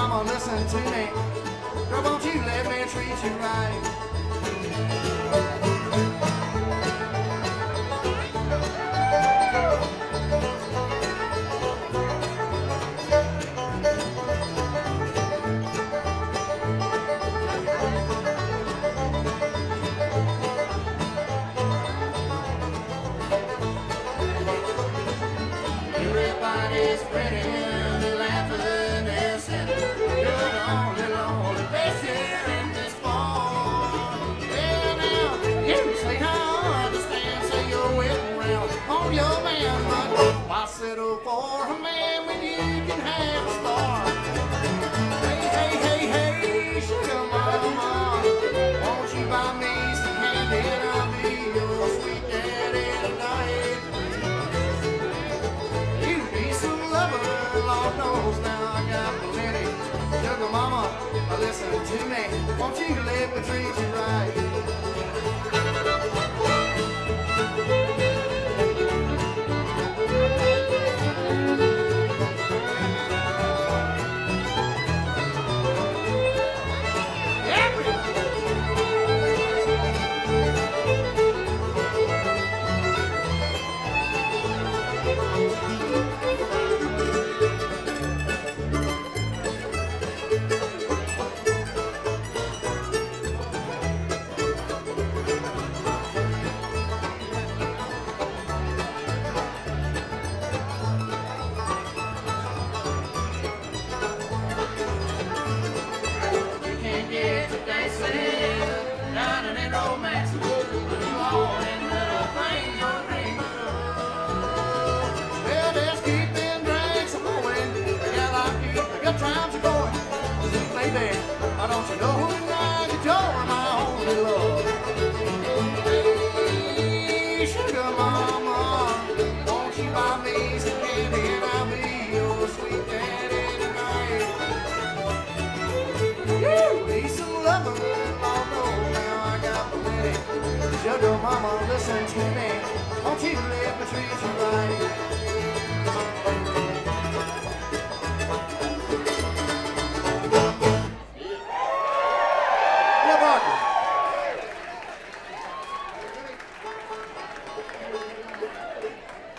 mama, listen to me. Girl, won't you let me treat you right? Everybody's pretty and they're laughing, dancing. You're the only lonely face here in this bar. Yeah, now, you say how I understand, say you're waiting around on your man, but why settle for a man when you can have a star? Hey, hey, hey, hey, sugar mama, won't you buy me some candy and I'll be your sweet daddy tonight? Lord knows now I got plenty. Sugar mama, listen to me. Won't you let me treat you right? Don't you know tonight that you're my only love? Hey, sugar mama, won't you buy me some candy and I'll be your sweet daddy tonight? You need some loving, oh no, now I got plenty. Sugar mama, listen to me, won't you